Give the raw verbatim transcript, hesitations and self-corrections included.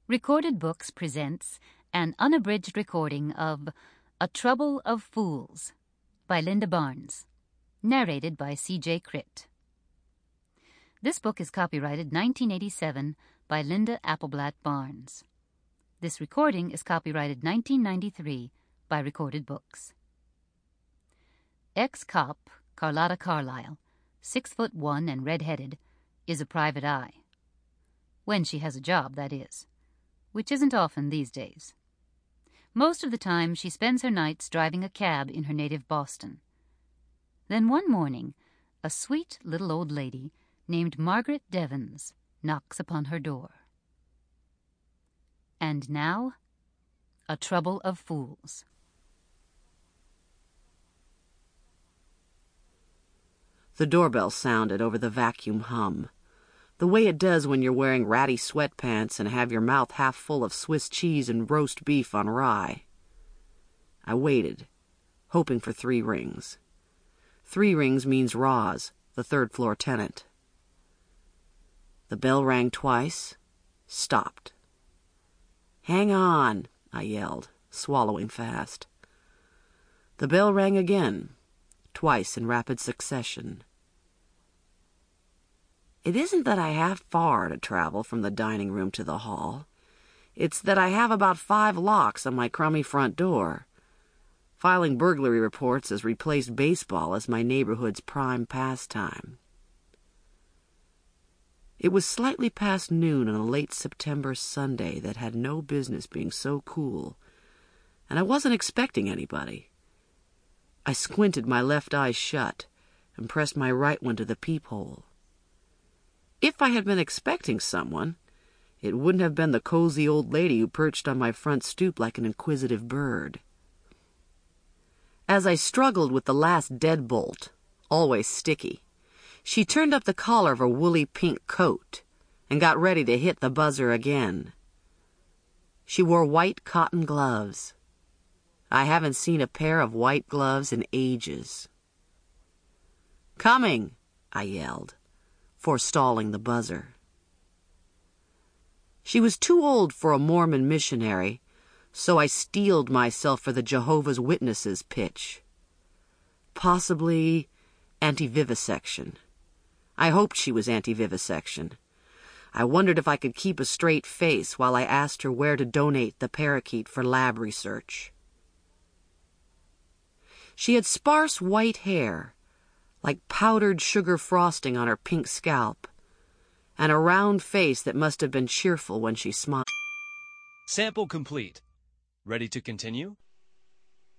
Recorded Books presents an unabridged recording of A Trouble of Fools by Linda Barnes, narrated by C J Critt. This book is copyrighted nineteen eighty-seven by Linda Appleblatt Barnes. This recording is copyrighted nineteen ninety-three by Recorded Books. Ex-cop Carlotta Carlyle, six foot one and red-headed, is a private eye. When she has a job, that is. Which isn't often these days. Most of the time, she spends her nights driving a cab in her native Boston. Then one morning, a sweet little old lady named Margaret Devens knocks upon her door. And now, A Trouble of Fools. The doorbell sounded over the vacuum hum, the way it does when you're wearing ratty sweatpants and have your mouth half full of Swiss cheese and roast beef on rye. I waited, hoping for three rings. Three rings means Roz, the third-floor tenant. The bell rang twice, stopped. "Hang on," I yelled, swallowing fast. The bell rang again, twice in rapid succession. It isn't that I have far to travel from the dining room to the hall. It's that I have about five locks on my crummy front door. Filing burglary reports has replaced baseball as my neighborhood's prime pastime. It was slightly past noon on a late September Sunday that had no business being so cool, and I wasn't expecting anybody. I squinted my left eye shut and pressed my right one to the peephole. If I had been expecting someone, it wouldn't have been the cozy old lady who perched on my front stoop like an inquisitive bird. As I struggled with the last deadbolt, always sticky, she turned up the collar of her woolly pink coat and got ready to hit the buzzer again. She wore white cotton gloves. I haven't seen a pair of white gloves in ages. "Coming," I yelled, forestalling the buzzer. She was too old for a Mormon missionary, so I steeled myself for the Jehovah's Witnesses pitch. Possibly anti-vivisection. I hoped she was anti-vivisection. I wondered if I could keep a straight face while I asked her where to donate the parakeet for lab research. She had sparse white hair, like powdered sugar frosting on her pink scalp, and a round face that must have been cheerful when she smiled. Sample complete. Ready to continue?